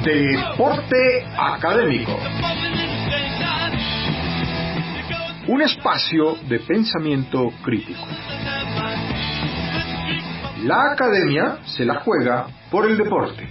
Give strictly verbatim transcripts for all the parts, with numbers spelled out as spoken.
Deporte Académico. Un espacio de pensamiento crítico. La academia se la juega por el deporte.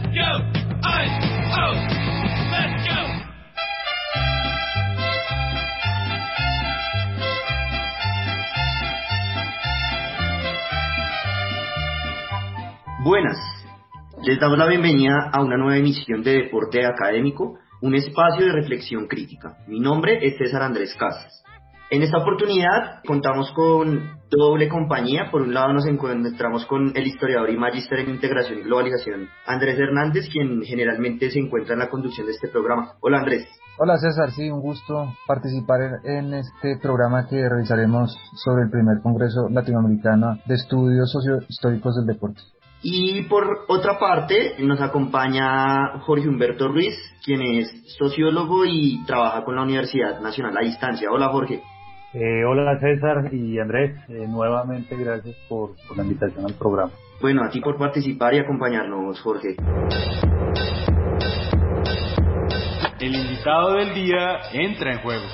Buenas, les damos la bienvenida a una nueva emisión de Deporte Académico, un espacio de reflexión crítica. Mi nombre es César Andrés Casas. En esta oportunidad contamos con doble compañía. Por un lado nos encontramos con el historiador y magíster en integración y globalización Andrés Hernández, quien generalmente se encuentra en la conducción de este programa. Hola Andrés. Hola César, sí, un gusto participar en este programa que realizaremos sobre el primer Congreso Latinoamericano de Estudios Sociohistóricos del Deporte. Y por otra parte nos acompaña Jorge Humberto Ruiz, quien es sociólogo y trabaja con la Universidad Nacional a Distancia. Hola Jorge. Eh, hola César y Andrés, eh, nuevamente gracias por, por la invitación al programa. Bueno, a ti por participar y acompañarnos, Jorge. El invitado del día entra en juego.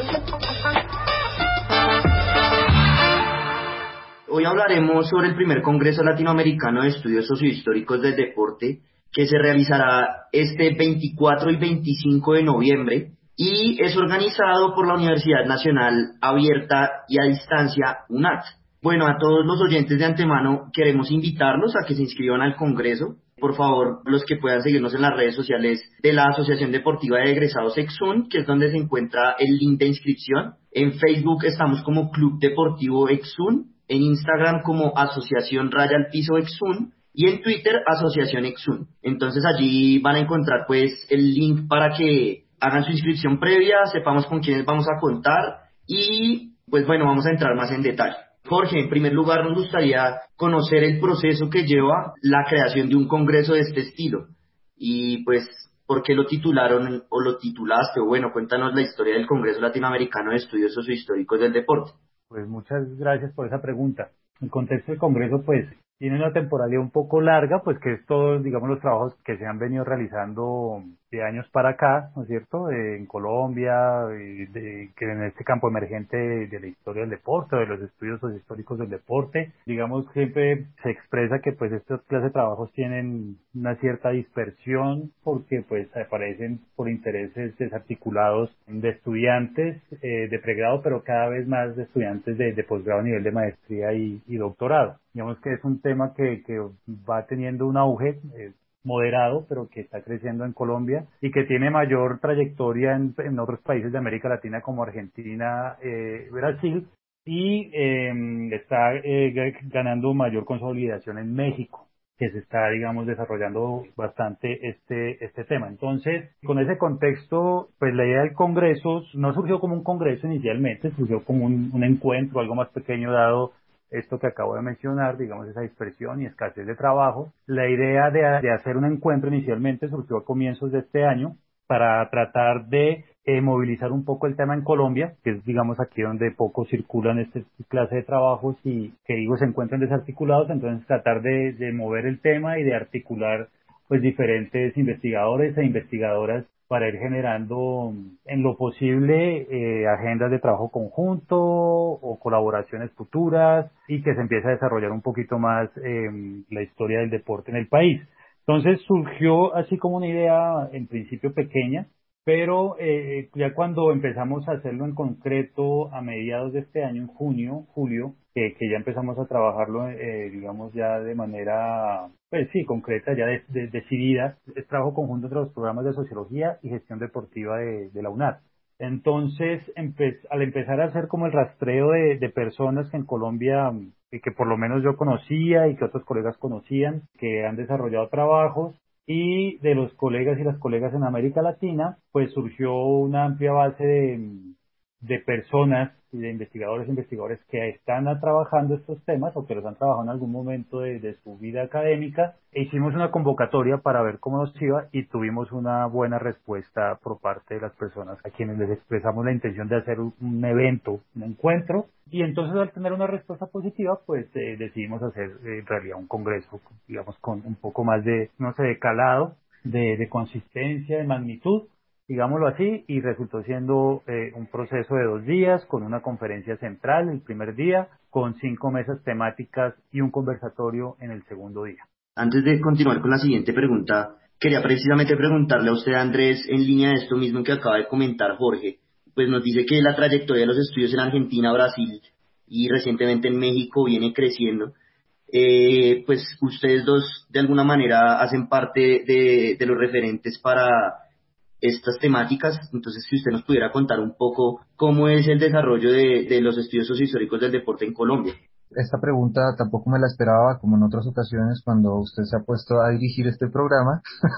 Hoy hablaremos sobre el primer Congreso Latinoamericano de Estudios Sociohistóricos del Deporte, que se realizará este veinticuatro y veinticinco de noviembre y es organizado por la Universidad Nacional Abierta y a Distancia, UNAD. Bueno, a todos los oyentes de antemano queremos invitarlos a que se inscriban al Congreso. Por favor, los que puedan seguirnos en las redes sociales de la Asociación Deportiva de Egresados EXUN, que es donde se encuentra el link de inscripción. En Facebook estamos como Club Deportivo EXUN, en Instagram como Asociación Raya al Piso EXUN y en Twitter Asociación EXUN. Entonces allí van a encontrar pues el link para que hagan su inscripción previa, sepamos con quiénes vamos a contar y pues bueno, vamos a entrar más en detalle. Jorge, en primer lugar nos gustaría conocer el proceso que lleva la creación de un congreso de este estilo y pues por qué lo titularon o lo titulaste, o bueno, cuéntanos la historia del Congreso Latinoamericano de Estudios Sociohistóricos del Deporte. Pues muchas gracias por esa pregunta. El contexto del Congreso, pues, tiene una temporalidad un poco larga, pues que es todos, digamos, los trabajos que se han venido realizando de años para acá, ¿no es cierto?, de, en Colombia, de, de, que en este campo emergente de, de la historia del deporte, de los estudios sociohistóricos del deporte. Digamos, siempre se expresa que, pues, estas clases de trabajos tienen una cierta dispersión porque, pues, aparecen por intereses desarticulados de estudiantes eh, de pregrado, pero cada vez más de estudiantes de, de posgrado a nivel de maestría y, y doctorado. Digamos que es un tema que, que va teniendo un auge eh, moderado, pero que está creciendo en Colombia y que tiene mayor trayectoria en, en otros países de América Latina como Argentina, eh, Brasil, y eh, está eh, ganando mayor consolidación en México, que se está, digamos, desarrollando bastante este este tema. Entonces, con ese contexto, pues la idea del Congreso no surgió como un Congreso inicialmente, surgió como un, un encuentro, algo más pequeño dado esto que acabo de mencionar, digamos, esa dispersión y escasez de trabajo. La idea de, de hacer un encuentro inicialmente surgió a comienzos de este año para tratar de eh, movilizar un poco el tema en Colombia, que es, digamos, aquí donde poco circulan este clase de trabajos y que, digo, se encuentran desarticulados. Entonces tratar de, de mover el tema y de articular pues diferentes investigadores e investigadoras para ir generando en lo posible eh, agendas de trabajo conjunto o colaboraciones futuras y que se empiece a desarrollar un poquito más eh, la historia del deporte en el país. Entonces surgió así como una idea en principio pequeña, pero eh, ya cuando empezamos a hacerlo en concreto a mediados de este año, en junio, julio, que, que ya empezamos a trabajarlo, eh, digamos, ya de manera, pues sí, concreta, ya de, de, decidida, es trabajo conjunto entre los programas de Sociología y Gestión Deportiva de, de la UNAD. Entonces, empe al empezar a hacer como el rastreo de, de personas que en Colombia, que, que por lo menos yo conocía y que otros colegas conocían, que han desarrollado trabajos, y de los colegas y las colegas en América Latina, pues surgió una amplia base de, de personas y de investigadores e investigadores que están trabajando estos temas o que los han trabajado en algún momento de, de su vida académica. E hicimos una convocatoria para ver cómo nos iba y tuvimos una buena respuesta por parte de las personas a quienes les expresamos la intención de hacer un, un evento, un encuentro. Y entonces, al tener una respuesta positiva, pues eh, decidimos hacer eh, en realidad un congreso, digamos, con un poco más de, no sé, de calado, de, de consistencia, de magnitud, digámoslo así, y resultó siendo eh, un proceso de dos días con una conferencia central el primer día, con cinco mesas temáticas y un conversatorio en el segundo día. Antes de continuar con la siguiente pregunta, quería precisamente preguntarle a usted, Andrés, en línea de esto mismo que acaba de comentar Jorge. Pues nos dice que la trayectoria de los estudios en Argentina, Brasil y recientemente en México viene creciendo. Eh, pues ustedes dos de alguna manera hacen parte de, de los referentes para estas temáticas. Entonces, si usted nos pudiera contar un poco cómo es el desarrollo de, de los estudios sociohistóricos del deporte en Colombia. Esta pregunta tampoco me la esperaba, como en otras ocasiones cuando usted se ha puesto a dirigir este programa.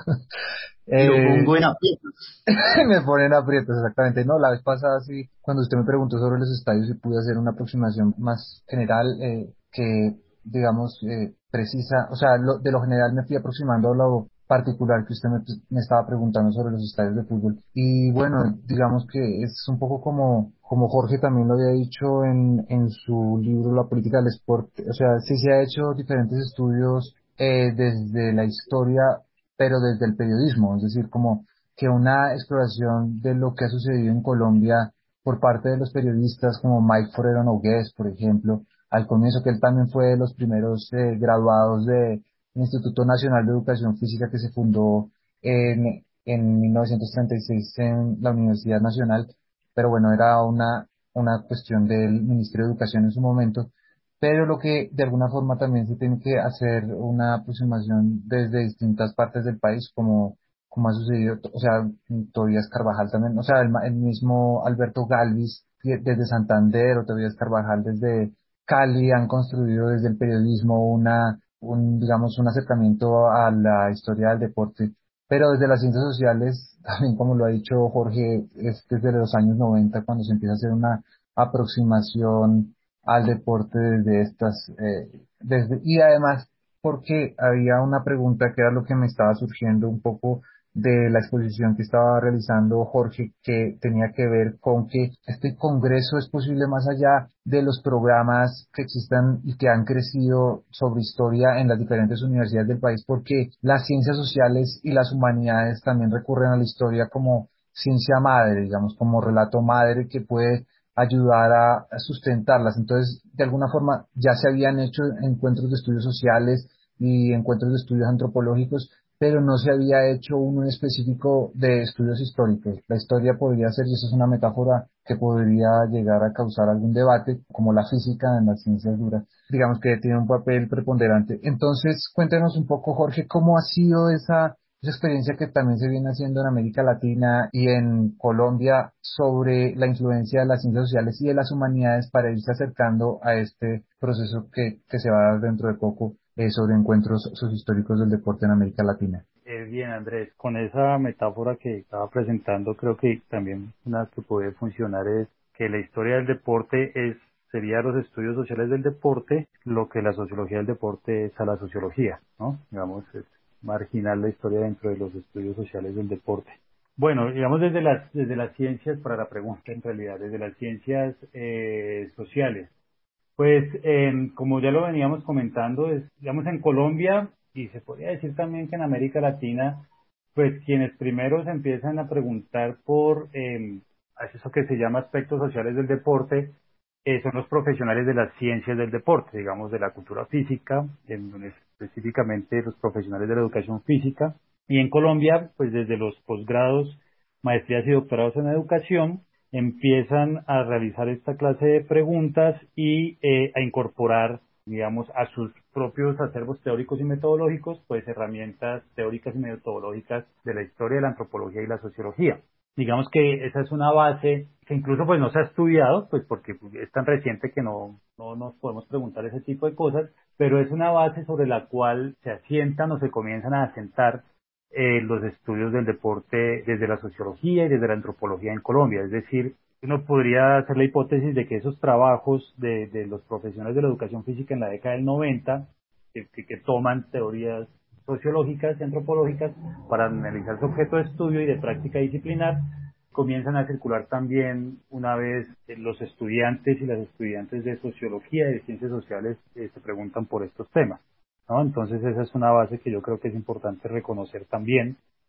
Lo eh, pongo en aprietos. Me ponen aprietos, exactamente. No, la vez pasada sí, cuando usted me preguntó sobre los estadios y pude hacer una aproximación más general, eh, que, digamos, eh, precisa, o sea, lo, de lo general me fui aproximando a lo particular que usted me, me estaba preguntando sobre los estadios de fútbol. Y bueno, digamos que es un poco como, como Jorge también lo había dicho en, en su libro La política del deporte. O sea, sí se ha hecho diferentes estudios eh, desde la historia, pero desde el periodismo, es decir, como que una exploración de lo que ha sucedido en Colombia por parte de los periodistas como Mike Forero Nogués, por ejemplo, al comienzo, que él también fue de los primeros eh, graduados del Instituto Nacional de Educación Física que se fundó en, en mil novecientos treinta y seis en la Universidad Nacional, pero bueno, era una, una cuestión del Ministerio de Educación en su momento. Pero lo que de alguna forma también se tiene que hacer una aproximación desde distintas partes del país, como como ha sucedido, o sea, Tobías Carvajal también, o sea, el, ma- el mismo Alberto Galvis que desde Santander o Tobías Carvajal desde Cali han construido desde el periodismo una, un, digamos, un acercamiento a la historia del deporte, pero desde las ciencias sociales, también como lo ha dicho Jorge, es desde los años noventa cuando se empieza a hacer una aproximación al deporte desde estas, eh, desde, y además porque había una pregunta que era lo que me estaba surgiendo un poco de la exposición que estaba realizando Jorge, que tenía que ver con que este congreso es posible más allá de los programas que existan y que han crecido sobre historia en las diferentes universidades del país, porque las ciencias sociales y las humanidades también recurren a la historia como ciencia madre, digamos, como relato madre que puede ayudar a, a sustentarlas. Entonces, de alguna forma, ya se habían hecho encuentros de estudios sociales y encuentros de estudios antropológicos, pero no se había hecho uno específico de estudios históricos. La historia podría ser, y eso es una metáfora que podría llegar a causar algún debate, como la física en las ciencias duras, digamos que tiene un papel preponderante. Entonces, cuéntenos un poco, Jorge, cómo ha sido esa, esa experiencia que también se viene haciendo en América Latina y en Colombia sobre la influencia de las ciencias sociales y de las humanidades para irse acercando a este proceso que, que se va a dar dentro de poco eh, sobre encuentros sociohistóricos del deporte en América Latina. Eh, bien, Andrés, con esa metáfora que estaba presentando, creo que también una que puede funcionar es que la historia del deporte es sería los estudios sociales del deporte, lo que la sociología del deporte es a la sociología, ¿no? Digamos, es marginal la historia dentro de los estudios sociales del deporte. Bueno, digamos desde las desde las ciencias, para la pregunta en realidad, desde las ciencias eh, sociales. Pues, eh, como ya lo veníamos comentando, es, digamos, en Colombia, y se podría decir también que en América Latina, pues quienes primero se empiezan a preguntar por eh, eso que se llama aspectos sociales del deporte, eh, son los profesionales de las ciencias del deporte, digamos, de la cultura física, en donde específicamente los profesionales de la educación física. Y en Colombia, pues desde los posgrados, maestrías y doctorados en educación, empiezan a realizar esta clase de preguntas y eh, a incorporar, digamos, a sus propios acervos teóricos y metodológicos, pues herramientas teóricas y metodológicas de la historia, de la antropología y la sociología. Digamos que esa es una base que incluso pues no se ha estudiado, pues porque es tan reciente que no, no nos podemos preguntar ese tipo de cosas, pero es una base sobre la cual se asientan o se comienzan a asentar eh, los estudios del deporte desde la sociología y desde la antropología en Colombia. Es decir, uno podría hacer la hipótesis de que esos trabajos de, de los profesionales de la educación física en la década del noventa, que, que, que toman teorías sociológicas y antropológicas para analizar su objeto de estudio y de práctica disciplinar, comienzan a circular también una vez los estudiantes y las estudiantes de sociología y de ciencias sociales eh, se preguntan por estos temas, ¿no? Entonces esa es una base que yo creo que es importante reconocer también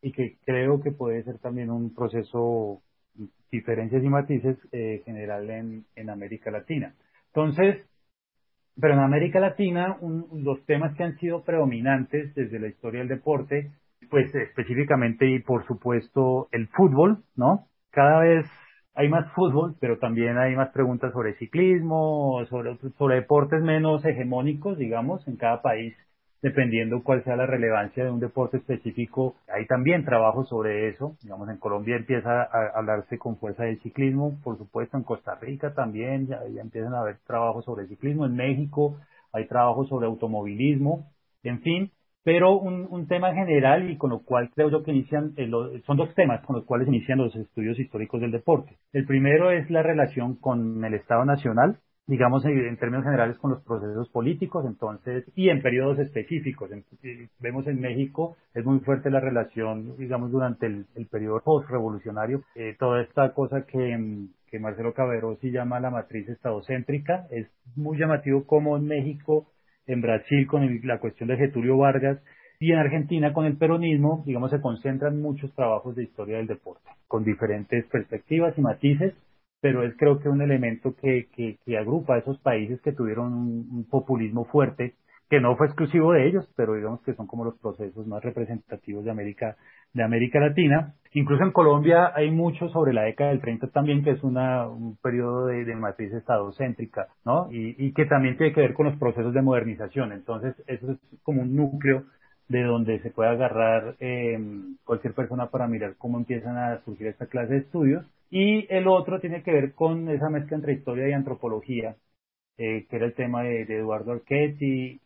y que creo que puede ser también un proceso, diferencias y matices eh, general en, en América Latina. Entonces, pero en América Latina, un, los temas que han sido predominantes desde la historia del deporte, pues específicamente y por supuesto el fútbol, ¿no? Cada vez hay más fútbol, pero también hay más preguntas sobre ciclismo, sobre, sobre deportes menos hegemónicos, digamos, en cada país, dependiendo cuál sea la relevancia de un deporte específico. Hay también trabajo sobre eso. Digamos, en Colombia empieza a hablarse con fuerza del ciclismo, por supuesto, en Costa Rica también ya, ya empiezan a haber trabajos sobre ciclismo, en México hay trabajos sobre automovilismo, en fin. Pero un, un tema general y con lo cual creo yo que inician, eh, lo, son dos temas con los cuales inician los estudios históricos del deporte. El primero es la relación con el Estado Nacional, digamos en, en términos generales con los procesos políticos, entonces, y en periodos específicos. En, eh, vemos en México, es muy fuerte la relación, digamos, durante el, el periodo post-revolucionario, eh, toda esta cosa que, que Marcelo Cabero sí llama la matriz estadocéntrica. Es muy llamativo cómo en México, en Brasil con el, la cuestión de Getúlio Vargas y en Argentina con el peronismo, digamos, se concentran muchos trabajos de historia del deporte, con diferentes perspectivas y matices, pero es creo que un elemento que, que, que agrupa a esos países que tuvieron un, un populismo fuerte, que no fue exclusivo de ellos, pero digamos que son como los procesos más representativos de América, de América Latina. Incluso en Colombia hay mucho sobre la década del treinta también, que es una, un periodo de, de matriz estadocéntrica, ¿no? Y, y que también tiene que ver con los procesos de modernización. Entonces, eso es como un núcleo de donde se puede agarrar eh, cualquier persona para mirar cómo empiezan a surgir esta clase de estudios. Y el otro tiene que ver con esa mezcla entre historia y antropología, eh, que era el tema de, de Eduardo Archetti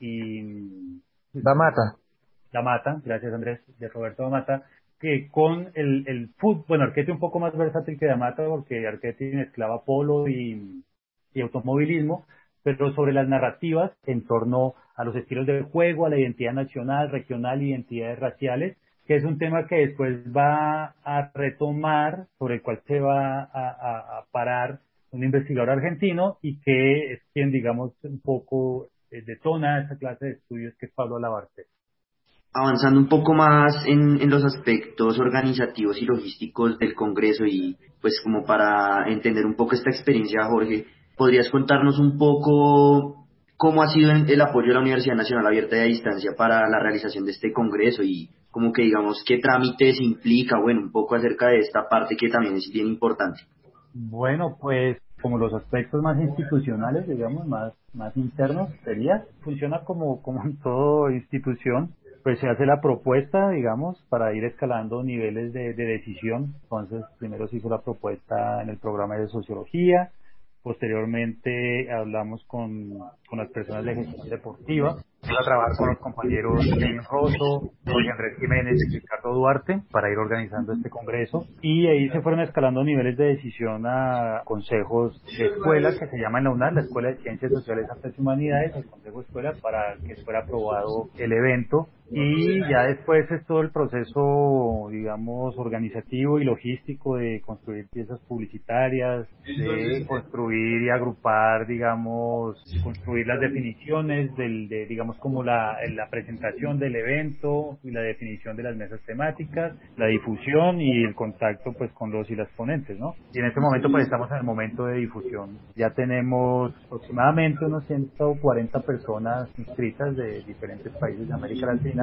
y Da Mata. Da Mata, gracias Andrés, de Roberto Da Mata, que con el, el fútbol, bueno, Archetti un poco más versátil que Da Mata, porque Archetti mezclaba polo y, y automovilismo, pero sobre las narrativas en torno a los estilos de juego, a la identidad nacional, regional, identidades raciales, que es un tema que después va a retomar, sobre el cual se va a, a, a parar un investigador argentino y que es quien, digamos, un poco eh, detona esa clase de estudios, que es Pablo Labarte. Avanzando un poco más en, en los aspectos organizativos y logísticos del Congreso y pues como para entender un poco esta experiencia, Jorge, ¿podrías contarnos un poco cómo ha sido el apoyo de la Universidad Nacional Abierta y a Distancia para la realización de este Congreso y como que digamos qué trámites implica, bueno, un poco acerca de esta parte que también es bien importante? Bueno, pues como los aspectos más institucionales, digamos, más, más internos, sería, funciona como, como en toda institución, pues se hace la propuesta, digamos, para ir escalando niveles de, de decisión. Entonces, primero se hizo la propuesta en el programa de sociología, posteriormente hablamos con, con las personas de gestión deportiva, iba a trabajar con los compañeros Kevin Rosso, Jorge Andrés Jiménez y Ricardo Duarte para ir organizando este congreso, y ahí se fueron escalando niveles de decisión a consejos de escuela que se llama en la UNAR, la Escuela de Ciencias Sociales, Artes y Humanidades, el Consejo de Escuela, para que fuera aprobado el evento. Y ya después es todo el proceso, digamos, organizativo y logístico de construir piezas publicitarias, de construir y agrupar, digamos, construir las definiciones del, de, digamos, como la, la presentación del evento y la definición de las mesas temáticas, la difusión y el contacto, pues, con los y las ponentes, ¿no? Y en este momento, pues, estamos en el momento de difusión. Ya tenemos aproximadamente unos ciento cuarenta personas inscritas de diferentes países de América Latina,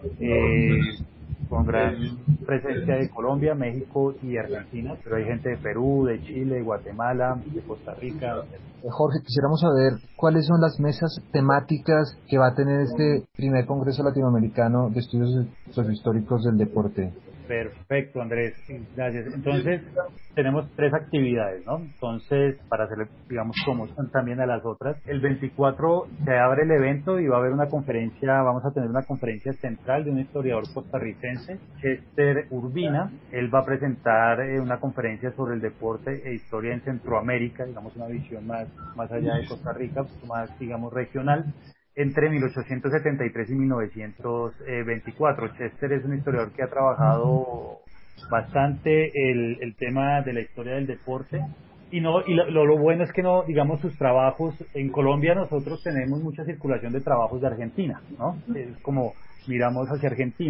Eh, con gran presencia de Colombia, México y Argentina, pero hay gente de Perú, de Chile, de Guatemala, de Costa Rica. Eh, Jorge, quisiéramos saber cuáles son las mesas temáticas que va a tener este primer Congreso Latinoamericano de Estudios Sociohistóricos del Deporte. Perfecto, Andrés, gracias. Entonces, tenemos tres actividades, ¿no? Entonces, para hacerle, digamos, promoción también a las otras, el veinticuatro se abre el evento y va a haber una conferencia, vamos a tener una conferencia central de un historiador costarricense, Chester Urbina. Él va a presentar eh, una conferencia sobre el deporte e historia en Centroamérica, digamos, una visión más, más allá de Costa Rica, más, digamos, regional, entre mil ochocientos setenta y tres y mil novecientos veinticuatro. Chester es un historiador que ha trabajado bastante el, el tema de la historia del deporte, y no y lo, lo bueno es que no, digamos, sus trabajos en Colombia, nosotros tenemos mucha circulación de trabajos de Argentina, ¿no? Es como miramos hacia Argentina,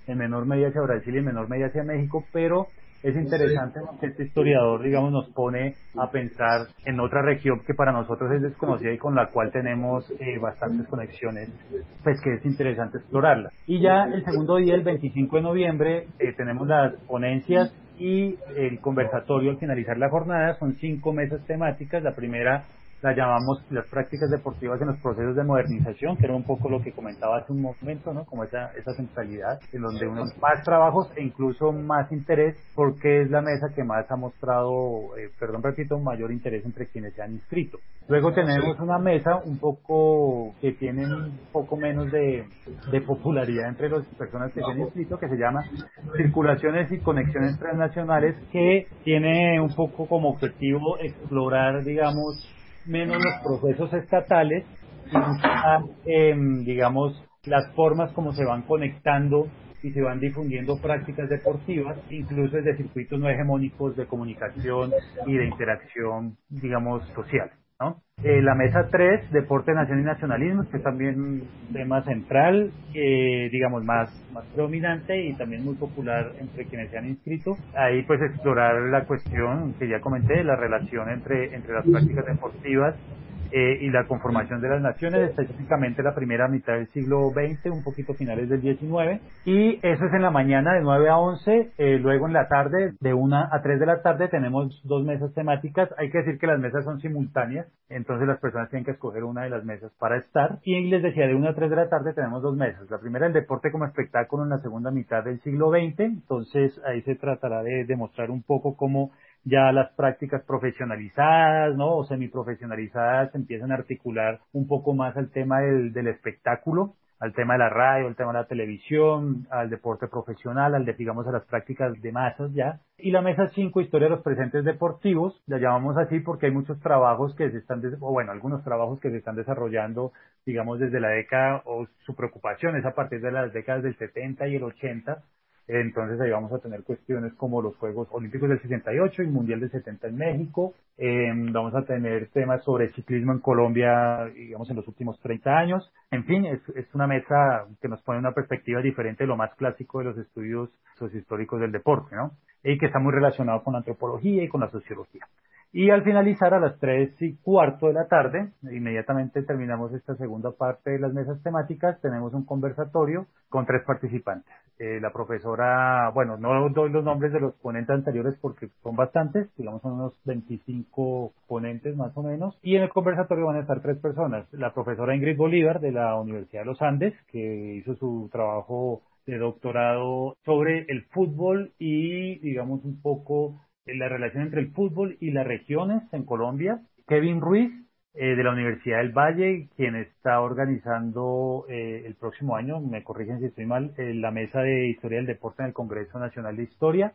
en menor medida hacia Brasil y en menor medida hacia México, pero es interesante que este historiador, digamos, nos pone a pensar en otra región que para nosotros es desconocida y con la cual tenemos eh, bastantes conexiones, pues que es interesante explorarla. Y ya el segundo día, el veinticinco de noviembre, eh, tenemos las ponencias y el conversatorio al finalizar la jornada. Son cinco mesas temáticas. La primera la llamamos las prácticas deportivas en los procesos de modernización, que era un poco lo que comentaba hace un momento, ¿no? Como esa, esa centralidad, en donde uno más trabajos e incluso más interés, porque es la mesa que más ha mostrado, eh, perdón, repito, mayor interés entre quienes se han inscrito. Luego tenemos una mesa un poco que tiene un poco menos de, de popularidad entre las personas que se han inscrito, que se llama Circulaciones y Conexiones Transnacionales, que tiene un poco como objetivo explorar, digamos, menos los procesos estatales y más, eh, digamos, las formas como se van conectando y se van difundiendo prácticas deportivas, incluso desde circuitos no hegemónicos de comunicación y de interacción, digamos, social, ¿no? Eh, la mesa tres, Deporte, Nación y Nacionalismo, que es también un tema central, eh, digamos, más, más predominante y también muy popular entre quienes se han inscrito. Ahí pues explorar la cuestión que ya comenté, la relación entre, entre las prácticas deportivas eh, y la conformación de las naciones, específicamente la primera mitad del siglo veinte, un poquito finales del diecinueve, y eso es en la mañana de nueve a once, eh, luego en la tarde de una a tres de la tarde tenemos dos mesas temáticas. Hay que decir que las mesas son simultáneas, entonces las personas tienen que escoger una de las mesas para estar, y les decía, de una a tres de la tarde tenemos dos mesas. La primera, el deporte como espectáculo en la segunda mitad del siglo veinte, entonces ahí se tratará de demostrar un poco cómo ya las prácticas profesionalizadas, ¿no? O semiprofesionalizadas empiezan a articular un poco más al tema del, del espectáculo, al tema de la radio, al tema de la televisión, al deporte profesional, al de, digamos, a las prácticas de masas ya. Y la mesa cinco, historia de los presentes deportivos, la llamamos así porque hay muchos trabajos que se están, des- o bueno, algunos trabajos que se están desarrollando, digamos, desde la década, o su preocupación es a partir de las décadas del setenta y el ochenta. Entonces ahí vamos a tener cuestiones como los Juegos Olímpicos del sesenta y ocho y Mundial del setenta en México. Eh, vamos a tener temas sobre ciclismo en Colombia, digamos, en los últimos treinta años. En fin, es, es una mesa que nos pone una perspectiva diferente de lo más clásico de los estudios sociohistóricos del deporte, ¿no? Y que está muy relacionado con la antropología y con la sociología. Y al finalizar a las tres y cuarto de la tarde, inmediatamente terminamos esta segunda parte de las mesas temáticas, tenemos un conversatorio con tres participantes. Eh, la profesora, bueno, no doy los nombres de los ponentes anteriores porque son bastantes, digamos son unos veinticinco ponentes más o menos, y en el conversatorio van a estar tres personas. La profesora Ingrid Bolívar de la Universidad de los Andes, que hizo su trabajo de doctorado sobre el fútbol y, digamos, un poco la relación entre el fútbol y las regiones en Colombia. Kevin Ruiz, eh, de la Universidad del Valle, quien está organizando eh, el próximo año, me corrigen si estoy mal, eh, la mesa de Historia del Deporte en el Congreso Nacional de Historia,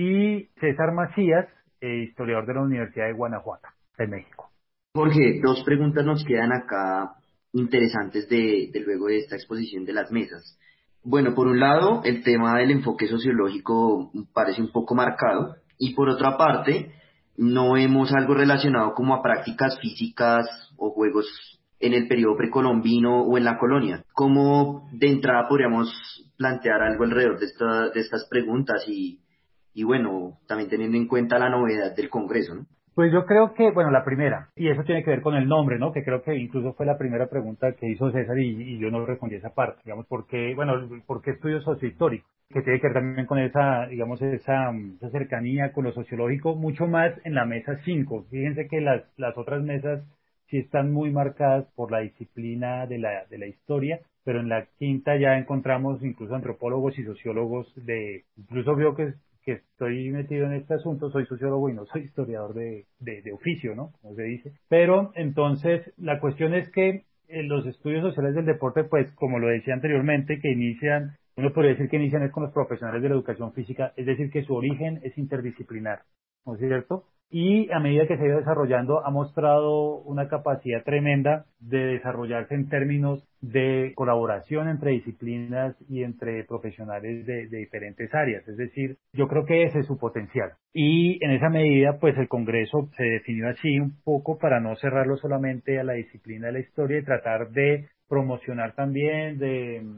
y César Macías, eh, historiador de la Universidad de Guanajuato, de México. Jorge, dos preguntas nos quedan acá interesantes de, de luego de esta exposición de las mesas. Bueno, por un lado, el tema del enfoque sociológico parece un poco marcado, y por otra parte, no vemos algo relacionado como a prácticas físicas o juegos en el periodo precolombino o en la colonia. ¿Cómo de entrada podríamos plantear algo alrededor de, esta, de estas preguntas y, y bueno, también teniendo en cuenta la novedad del Congreso, ¿no? Pues yo creo que, bueno, la primera, y eso tiene que ver con el nombre, ¿no? Que creo que incluso fue la primera pregunta que hizo César y, y yo no respondí esa parte, digamos, porque, bueno, ¿por qué estudio sociohistórico? Que tiene que ver también con esa, digamos, esa, esa cercanía con lo sociológico, mucho más en la mesa cinco. Fíjense que las, las otras mesas sí están muy marcadas por la disciplina de la, de la historia, pero en la quinta ya encontramos incluso antropólogos y sociólogos de, incluso veo que que estoy metido en este asunto, soy sociólogo y no soy historiador de, de, de oficio, ¿no? Como se dice. Pero entonces la cuestión es que eh, los estudios sociales del deporte, pues como lo decía anteriormente, que inician, uno podría decir que inician es con los profesionales de la educación física, es decir, que su origen es interdisciplinar, ¿no es cierto? Y a medida que se ha ido desarrollando, ha mostrado una capacidad tremenda de desarrollarse en términos de colaboración entre disciplinas y entre profesionales de, de diferentes áreas. Es decir, yo creo que ese es su potencial. Y en esa medida, pues el Congreso se definió así un poco para no cerrarlo solamente a la disciplina de la historia y tratar de promocionar también, de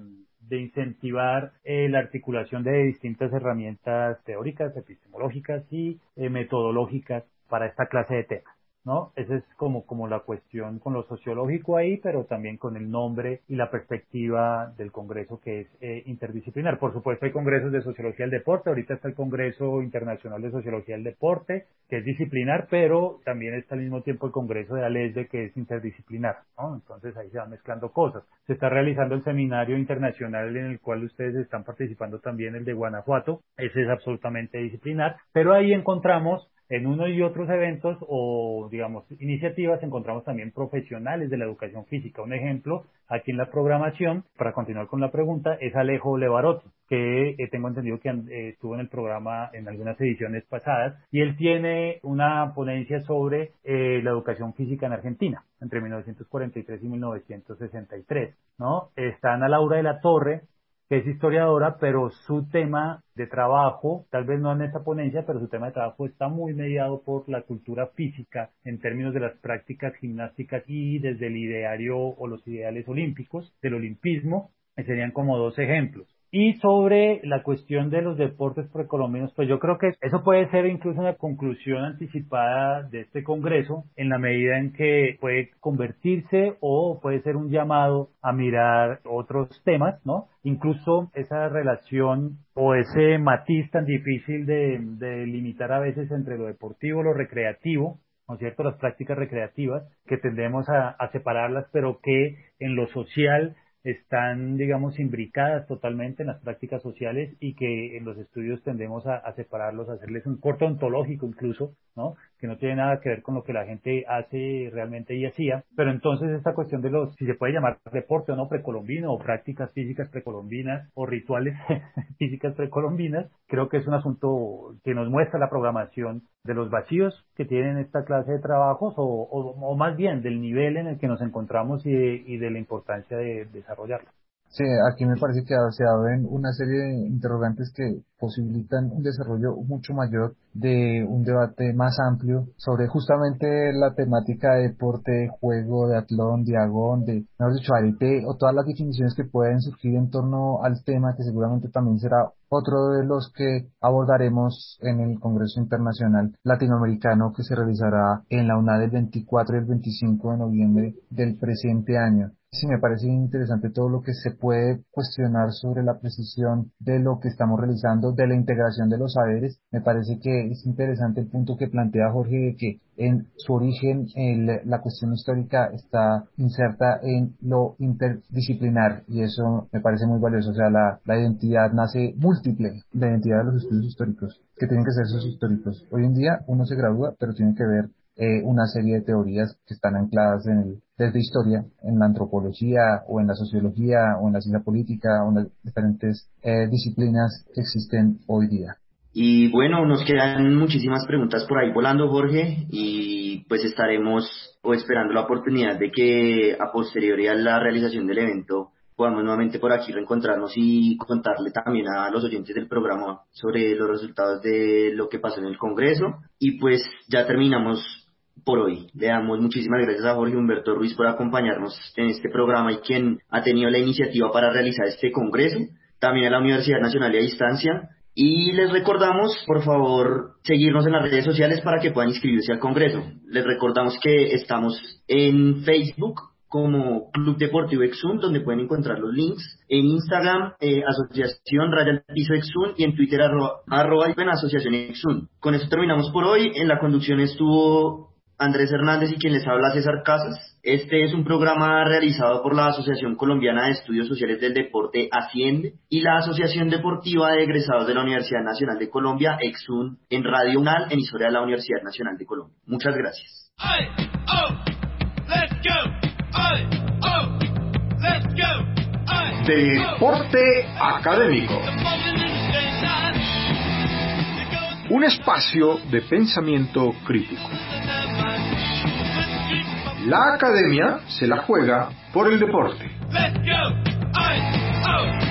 de incentivar eh, la articulación de distintas herramientas teóricas, epistemológicas y eh, metodológicas para esta clase de temas, ¿no? Esa es como, como la cuestión con lo sociológico ahí, pero también con el nombre y la perspectiva del Congreso, que es eh, interdisciplinar. Por supuesto hay congresos de Sociología del Deporte, ahorita está el Congreso Internacional de Sociología del Deporte, que es disciplinar, pero también está al mismo tiempo el Congreso de la LESDE, que es interdisciplinar, ¿no? Entonces ahí se van mezclando cosas. Se está realizando el seminario internacional en el cual ustedes están participando también, el de Guanajuato, ese es absolutamente disciplinar, pero ahí encontramos en uno y otros eventos o, digamos, iniciativas, encontramos también profesionales de la educación física. Un ejemplo, aquí en la programación, para continuar con la pregunta, es Alejo Levarotti, que eh, tengo entendido que eh, estuvo en el programa en algunas ediciones pasadas, y él tiene una ponencia sobre eh, la educación física en Argentina, entre mil novecientos cuarenta y tres y mil novecientos sesenta y tres, ¿no? Está Ana Laura de la Torre, que es historiadora, pero su tema de trabajo, tal vez no en esta ponencia, pero su tema de trabajo está muy mediado por la cultura física en términos de las prácticas gimnásticas y desde el ideario o los ideales olímpicos, del olimpismo, que serían como dos ejemplos. Y sobre la cuestión de los deportes precolombinos, pues yo creo que eso puede ser incluso una conclusión anticipada de este congreso, en la medida en que puede convertirse o puede ser un llamado a mirar otros temas, ¿no? Incluso esa relación o ese matiz tan difícil de, de limitar a veces entre lo deportivo y lo recreativo, ¿no es cierto? Las prácticas recreativas, que tendemos a, a separarlas, pero que en lo social están, digamos, imbricadas totalmente en las prácticas sociales y que en los estudios tendemos a, a separarlos, a hacerles un corte ontológico incluso, ¿no? Que no tiene nada que ver con lo que la gente hace realmente y hacía. Pero entonces esta cuestión de los, si se puede llamar deporte o no precolombino, o prácticas físicas precolombinas, o rituales físicas precolombinas, creo que es un asunto que nos muestra la programación de los vacíos que tienen esta clase de trabajos, o, o, o más bien del nivel en el que nos encontramos y de, y de la importancia de, de desarrollarlo. Sí, aquí me parece que se abren una serie de interrogantes que posibilitan un desarrollo mucho mayor de un debate más amplio sobre justamente la temática de deporte, de juego, de atlón, diagón, de, mejor dicho, arete, o todas las definiciones que pueden surgir en torno al tema, que seguramente también será otro de los que abordaremos en el Congreso Internacional Latinoamericano que se realizará en la UNAD el veinticuatro y el veinticinco de noviembre del presente año. Sí, me parece interesante todo lo que se puede cuestionar sobre la precisión de lo que estamos realizando, de la integración de los saberes. Me parece que es interesante el punto que plantea Jorge de que en su origen el, la cuestión histórica está inserta en lo interdisciplinar, y eso me parece muy valioso. O sea, la, la identidad nace múltiple, la identidad de los estudios históricos, que tienen que ser esos históricos. Hoy en día uno se gradúa, pero tiene que ver eh, una serie de teorías que están ancladas en el desde historia, en la antropología o en la sociología o en la ciencia política o en las diferentes eh, disciplinas que existen hoy día. Y bueno, nos quedan muchísimas preguntas por ahí volando, Jorge, y pues estaremos o esperando la oportunidad de que a posteriori a la realización del evento podamos nuevamente por aquí reencontrarnos y contarle también a los oyentes del programa sobre los resultados de lo que pasó en el Congreso. Y pues ya terminamos por hoy. Le damos muchísimas gracias a Jorge Humberto Ruiz por acompañarnos en este programa y quien ha tenido la iniciativa para realizar este congreso, también a la Universidad Nacional y a Distancia. Y les recordamos, por favor, seguirnos en las redes sociales para que puedan inscribirse al congreso. Les recordamos que estamos en Facebook como Club Deportivo Exun, donde pueden encontrar los links, en Instagram, eh, Asociación Raya al Piso Exun, y en Twitter, arroba, arroba en Asociación Exun. Con eso terminamos por hoy. En la conducción estuvo Andrés Hernández y quien les habla, César Casas. Este es un programa realizado por la Asociación Colombiana de Estudios Sociales del Deporte, ASCIENDE, y la Asociación Deportiva de Egresados de la Universidad Nacional de Colombia, EXUN, en Radio UNAL, emisora de la Universidad Nacional de Colombia. Muchas gracias. Ay, oh, let's go. Ay, oh, let's go. Ay, Deporte Académico. Un espacio de pensamiento crítico. La academia se la juega por el deporte. Let's go. Ay, oh.